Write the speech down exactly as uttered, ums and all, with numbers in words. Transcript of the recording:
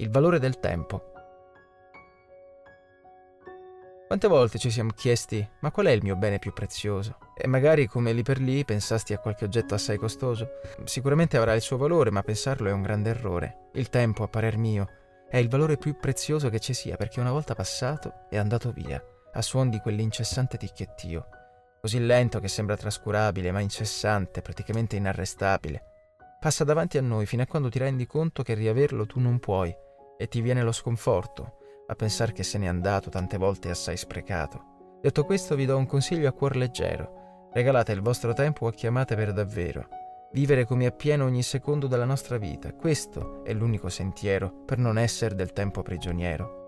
Il valore del tempo. Quante volte ci siamo chiesti «ma qual è il mio bene più prezioso?» E magari come lì per lì pensasti a qualche oggetto assai costoso. Sicuramente avrà il suo valore, ma pensarlo è un grande errore. Il tempo, a parer mio, è il valore più prezioso che ci sia, perché una volta passato è andato via, a suon di quell'incessante ticchettio, così lento che sembra trascurabile, ma incessante, praticamente inarrestabile. Passa davanti a noi fino a quando ti rendi conto che riaverlo tu non puoi, e ti viene lo sconforto a pensare che se n'è andato tante volte assai sprecato. Detto questo, vi do un consiglio a cuor leggero. Regalate il vostro tempo a chi amate per davvero. Vivere come appieno ogni secondo della nostra vita, questo è l'unico sentiero per non essere del tempo prigioniero.